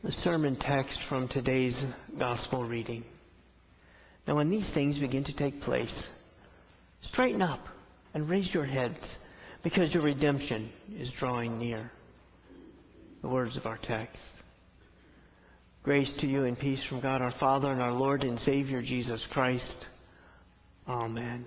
The sermon text from today's gospel reading. Now when these things begin to take place, straighten up and raise your heads, because your redemption is drawing near. The words of our text. Grace to you and peace from God our Father and our Lord and Savior Jesus Christ. Amen.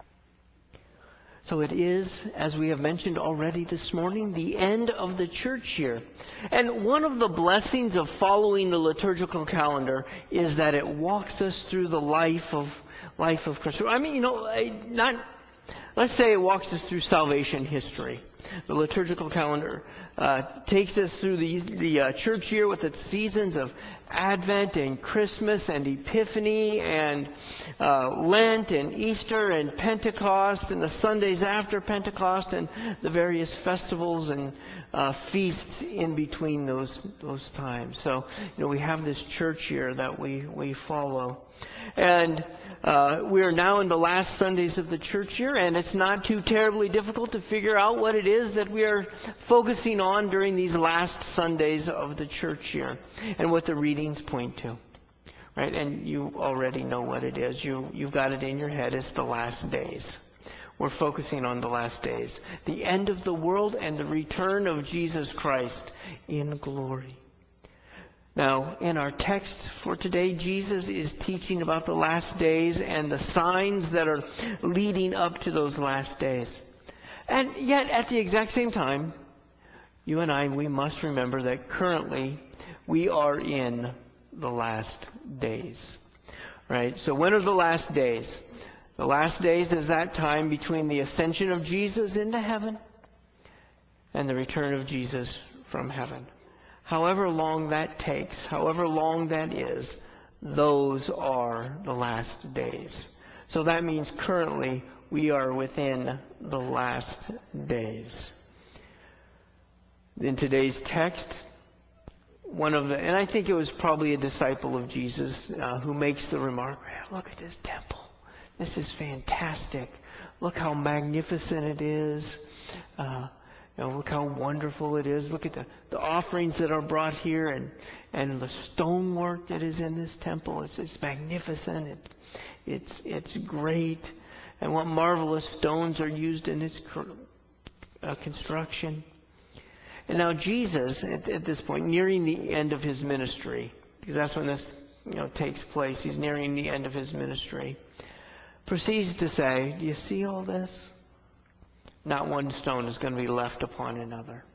So it is, as we have mentioned already this morning, the end of the church year. And one of the blessings of following the liturgical calendar is that it walks us through the life of Christ. I mean, let's say it walks us through salvation history. The liturgical calendar takes us through the church year with its seasons of Advent and Christmas and Epiphany and Lent and Easter and Pentecost and the Sundays after Pentecost and the various festivals and feasts in between those times. So, we have this church year that we follow. And we are now in the last Sundays of the church year, and it's not too terribly difficult to figure out what it is that we are focusing on during these last Sundays of the church year and what the readings point to. Right? And you already know what it is. You've got it in your head. It's the last days. We're focusing on the last days. The end of the world and the return of Jesus Christ in glory. Now, in our text for today, Jesus is teaching about the last days and the signs that are leading up to those last days. And yet, at the exact same time, you and I, we must remember that currently we are in the last days. Right? So when are the last days? The last days is that time between the ascension of Jesus into heaven and the return of Jesus from heaven. However long that takes, however long that is, those are the last days. So that means currently we are within the last days. In today's text, and I think it was probably a disciple of Jesus who makes the remark, look at this temple. This is fantastic. Look how magnificent it is. Look how wonderful it is. Look at the offerings that are brought here and the stonework that is in this temple. It's magnificent. It's great. And what marvelous stones are used in its construction. And now Jesus, at this point, nearing the end of his ministry, because that's when this takes place. He's nearing the end of his ministry. Proceeds to say, do you see all this? Not one stone is going to be left upon another.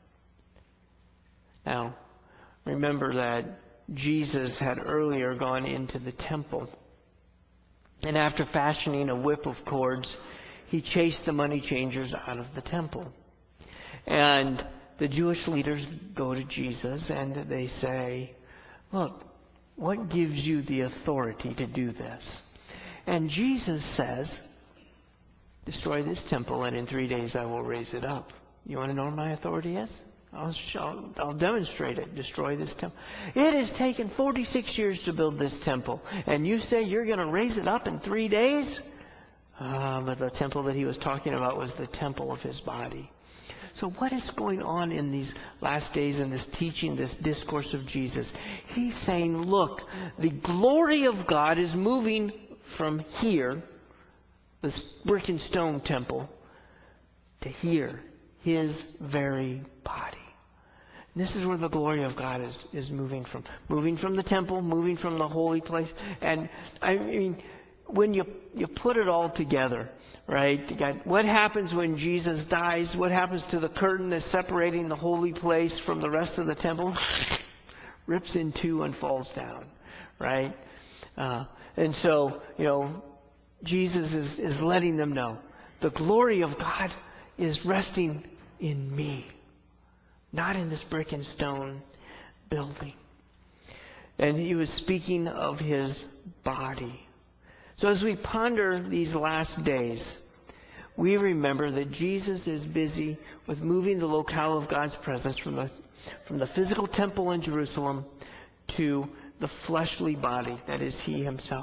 Now, remember that Jesus had earlier gone into the temple. And after fashioning a whip of cords, he chased the money changers out of the temple. And the Jewish leaders go to Jesus and they say, look, what gives you the authority to do this? And Jesus says, destroy this temple, and in 3 days I will raise it up. You want to know what my authority is? I'll demonstrate it. Destroy this temple. It has taken 46 years to build this temple, and you say you're going to raise it up in 3 days? But the temple that he was talking about was the temple of his body. So what is going on in these last days in this teaching, this discourse of Jesus? He's saying, look, the glory of God is moving from here, this brick and stone temple, to here, his very body. This is where the glory of God is moving from. Moving from the temple, moving from the holy place. And I mean, when you put it all together, right? You got what happens when Jesus dies? What happens to the curtain that's separating the holy place from the rest of the temple? Rips in two and falls down, right? And so, Jesus is letting them know the glory of God is resting in me, not in this brick and stone building. And he was speaking of his body. So as we ponder these last days, we remember that Jesus is busy with moving the locale of God's presence from the physical temple in Jerusalem to the fleshly body, that is he himself.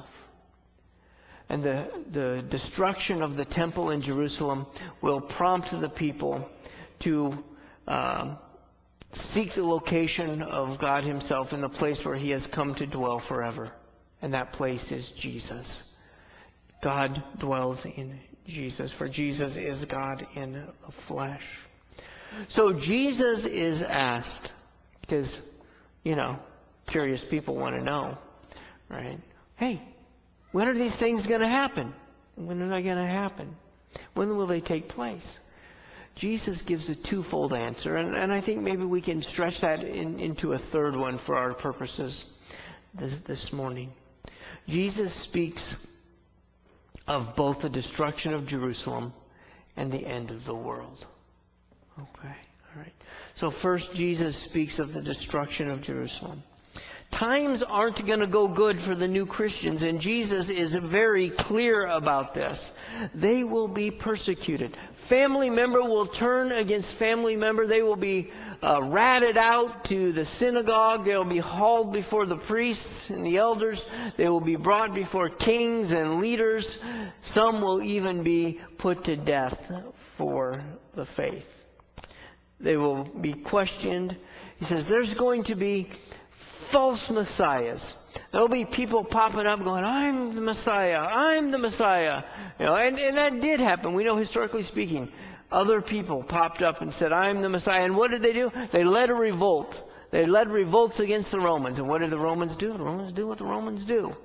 And the destruction of the temple in Jerusalem will prompt the people to seek the location of God himself in the place where he has come to dwell forever. And that place is Jesus. God dwells in Jesus, for Jesus is God in the flesh. So Jesus is asked, because, curious people want to know, right? Hey, when are these things going to happen? When are they going to happen? When will they take place? Jesus gives a twofold answer, and I think maybe we can stretch that into a third one for our purposes this morning. Jesus speaks of both the destruction of Jerusalem and the end of the world. Okay, all right. So first, Jesus speaks of the destruction of Jerusalem. Times aren't going to go good for the new Christians, and Jesus is very clear about this. They will be persecuted. Family member will turn against family member. They will be ratted out to the synagogue. They will be hauled before the priests and the elders. They will be brought before kings and leaders. Some will even be put to death for the faith. They will be questioned. He says there's going to be false messiahs. There'll be people popping up going, I'm the Messiah, I'm the Messiah. And that did happen. We know, historically speaking, other people popped up and said, I'm the Messiah. And what did they do? They led a revolt. They led revolts against the Romans. And what did the Romans do? The Romans do what the Romans do.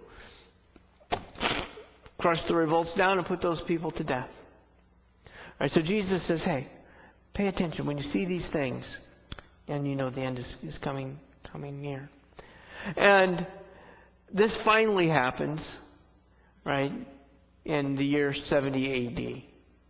Crush the revolts down and put those people to death. All right, so Jesus says, hey, pay attention when you see these things. And you know the end is coming near. And this finally happens, right, in the year 70 A.D.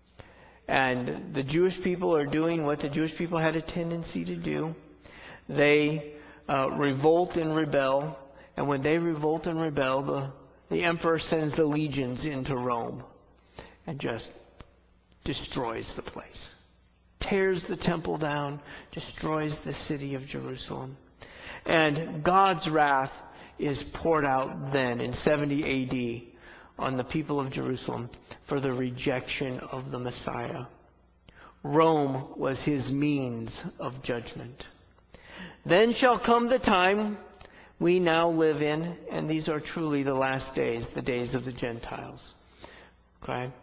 And the Jewish people are doing what the Jewish people had a tendency to do. They revolt and rebel. And when they revolt and rebel, the emperor sends the legions into Rome and just destroys the place. Tears the temple down, destroys the city of Jerusalem. And God's wrath is poured out then in 70 A.D. on the people of Jerusalem for the rejection of the Messiah. Rome was his means of judgment. Then shall come the time we now live in, and these are truly the last days, the days of the Gentiles. Okay?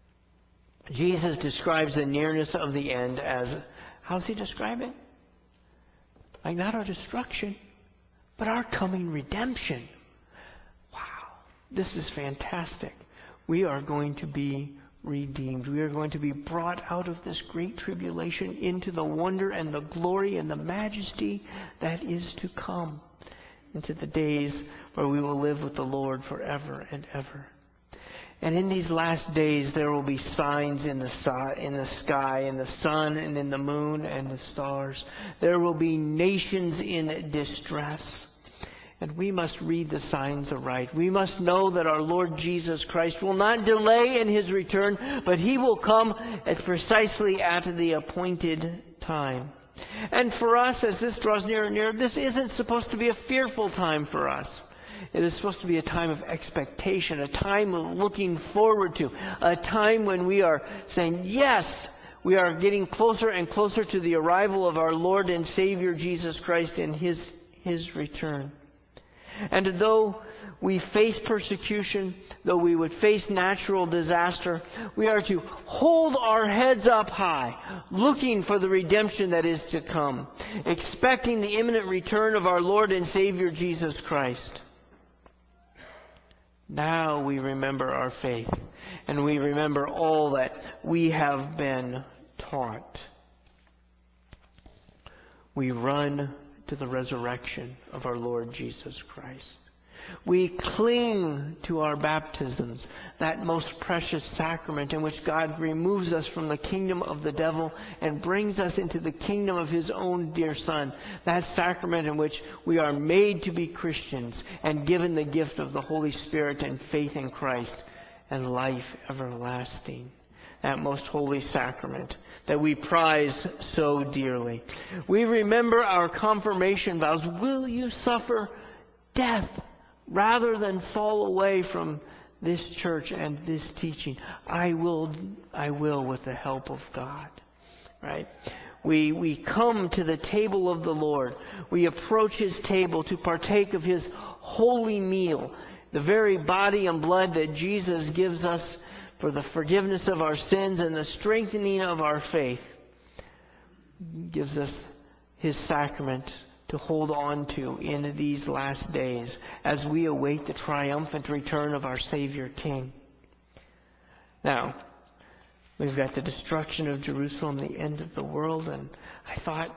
Jesus describes the nearness of the end as, how does he describe it? Like not our destruction, but our coming redemption. Wow. This is fantastic. We are going to be redeemed. We are going to be brought out of this great tribulation into the wonder and the glory and the majesty that is to come, into the days where we will live with the Lord forever and ever. And in these last days, there will be signs in the sky, in the sun, and in the moon, and the stars. There will be nations in distress. And we must read the signs aright. We must know that our Lord Jesus Christ will not delay in his return, but he will come precisely at the appointed time. And for us, as this draws nearer and nearer, this isn't supposed to be a fearful time for us. It is supposed to be a time of expectation, a time of looking forward to, a time when we are saying, yes, we are getting closer and closer to the arrival of our Lord and Savior Jesus Christ and his return. And though we face persecution, though we would face natural disaster, we are to hold our heads up high, looking for the redemption that is to come, expecting the imminent return of our Lord and Savior Jesus Christ. Now we remember our faith, and we remember all that we have been taught. We run to the resurrection of our Lord Jesus Christ. We cling to our baptisms, that most precious sacrament in which God removes us from the kingdom of the devil and brings us into the kingdom of his own dear Son. That sacrament in which we are made to be Christians and given the gift of the Holy Spirit and faith in Christ and life everlasting. That most holy sacrament that we prize so dearly. We remember our confirmation vows. Will you suffer death rather than fall away from this church and this teaching? I will with the help of God. Right? we come to the table of the Lord. We approach His table to partake of His holy meal, the very body and blood that Jesus gives us for the forgiveness of our sins and the strengthening of our faith. Gives us His sacrament to hold on to in these last days as we await the triumphant return of our Savior King. Now, we've got the destruction of Jerusalem, the end of the world, and I thought,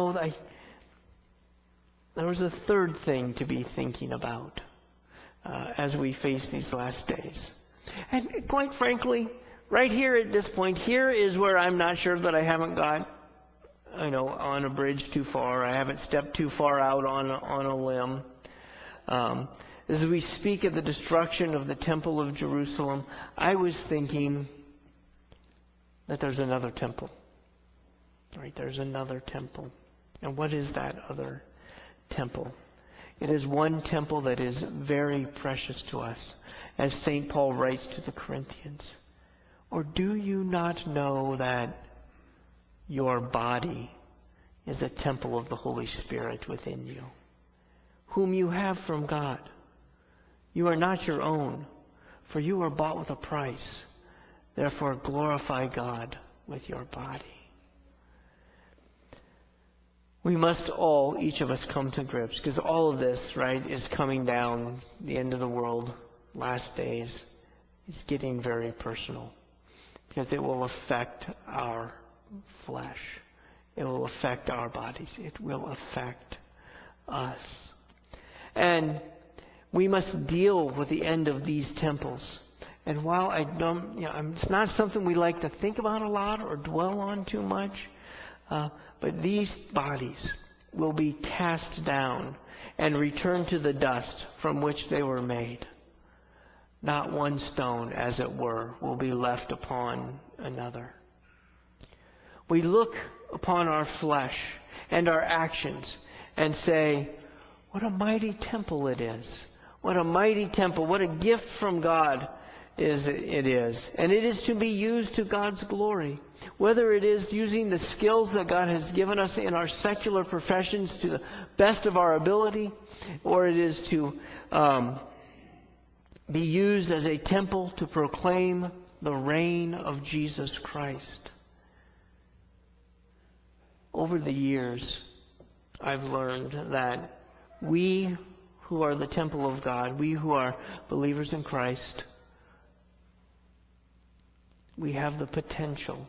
there was a third thing to be thinking about as we face these last days. And quite frankly, right here at this point, here is where I'm not sure that I haven't got, on a bridge too far. I haven't stepped too far out on a limb. As we speak of the destruction of the Temple of Jerusalem, I was thinking that there's another temple. Right? There's another temple. And what is that other temple? It is one temple that is very precious to us, as St. Paul writes to the Corinthians. Or do you not know that your body is a temple of the Holy Spirit within you, whom you have from God? You are not your own, for you are bought with a price. Therefore glorify God with your body. We must all, each of us, come to grips, because all of this, right, is coming down, the end of the world, last days. It's getting very personal, because it will affect our flesh. It will affect our bodies. It will affect us. And we must deal with the end of these temples. And while I don't, it's not something we like to think about a lot or dwell on too much, but these bodies will be cast down and returned to the dust from which they were made. Not one stone, as it were, will be left upon another. We look upon our flesh and our actions and say, what a mighty temple it is. What a mighty temple. What a gift from God it is. And it is to be used to God's glory. Whether it is using the skills that God has given us in our secular professions to the best of our ability, or it is to be used as a temple to proclaim the reign of Jesus Christ. Over the years, I've learned that we who are the temple of God, we who are believers in Christ, we have the potential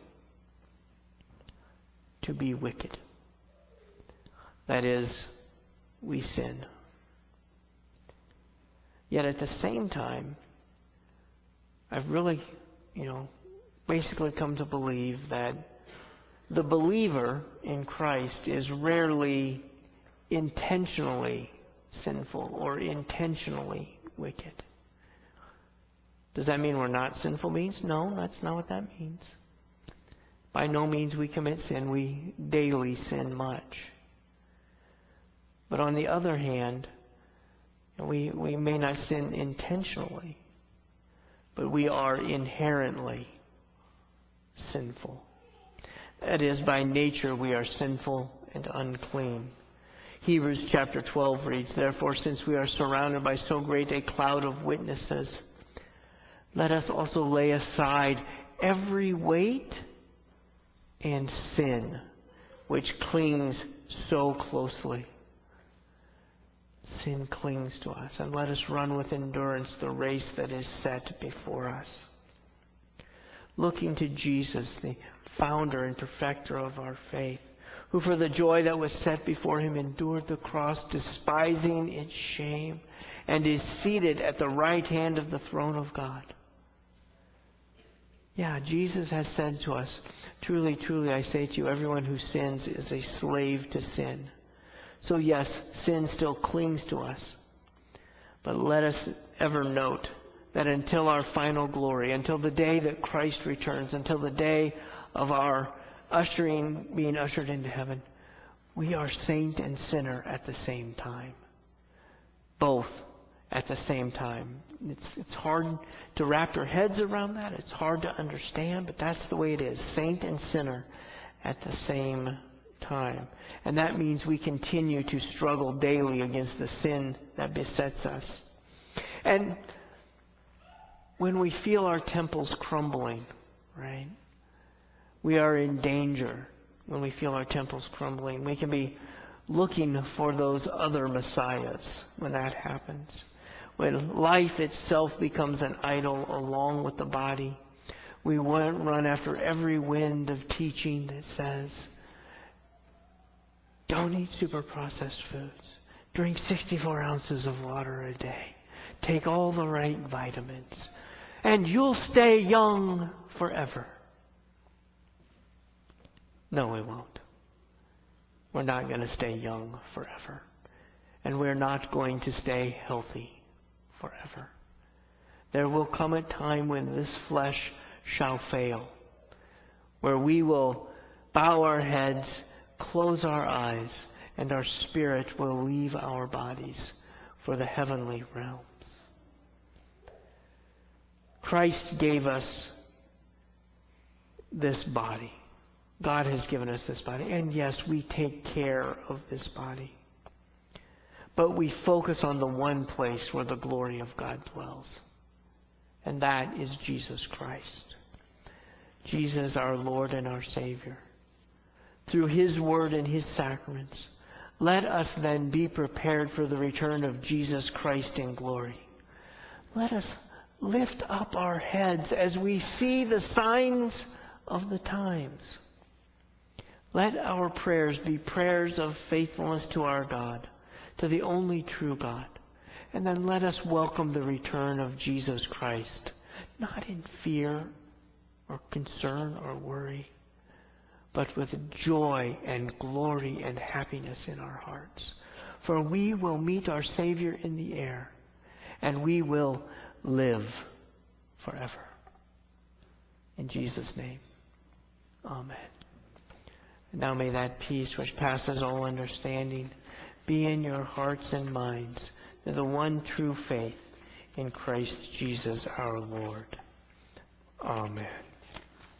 to be wicked. That is, we sin. Yet at the same time, I've really, basically come to believe that the believer in Christ is rarely intentionally sinful or intentionally wicked. Does that mean we're not sinful beings? No, that's not what that means. By no means we commit sin. We daily sin much. But on the other hand, we may not sin intentionally, but we are inherently sinful. That is, by nature we are sinful and unclean. Hebrews chapter 12 reads, therefore, since we are surrounded by so great a cloud of witnesses, let us also lay aside every weight and sin which clings so closely. Sin clings to us, and let us run with endurance the race that is set before us. Looking to Jesus, the founder and perfecter of our faith, who for the joy that was set before him endured the cross, despising its shame, and is seated at the right hand of the throne of God. Yeah, Jesus has said to us, truly, truly, I say to you, everyone who sins is a slave to sin. So yes, sin still clings to us. But let us ever note that until our final glory, until the day that Christ returns, until the day of our being ushered into heaven, we are saint and sinner at the same time. Both at the same time. It's hard to wrap your heads around that. It's hard to understand, but that's the way it is. Saint and sinner at the same time. And that means we continue to struggle daily against the sin that besets us. And when we feel our temples crumbling, right? We are in danger when we feel our temples crumbling. We can be looking for those other messiahs when that happens. When life itself becomes an idol along with the body, we run after every wind of teaching that says, don't eat super processed foods. Drink 64 ounces of water a day. Take all the right vitamins. And you'll stay young forever. No, we won't. We're not going to stay young forever. And we're not going to stay healthy forever. There will come a time when this flesh shall fail, where we will bow our heads, close our eyes, and our spirit will leave our bodies for the heavenly realms. Christ gave us this body. God has given us this body. And yes, we take care of this body. But we focus on the one place where the glory of God dwells. And that is Jesus Christ. Jesus, our Lord and our Savior. Through His Word and His sacraments, let us then be prepared for the return of Jesus Christ in glory. Let us lift up our heads as we see the signs of the times. Let our prayers be prayers of faithfulness to our God, to the only true God. And then let us welcome the return of Jesus Christ, not in fear or concern or worry, but with joy and glory and happiness in our hearts. For we will meet our Savior in the air, and we will live forever. In Jesus' name, amen. Now may that peace which passes all understanding be in your hearts and minds to the one true faith in Christ Jesus our Lord. Amen.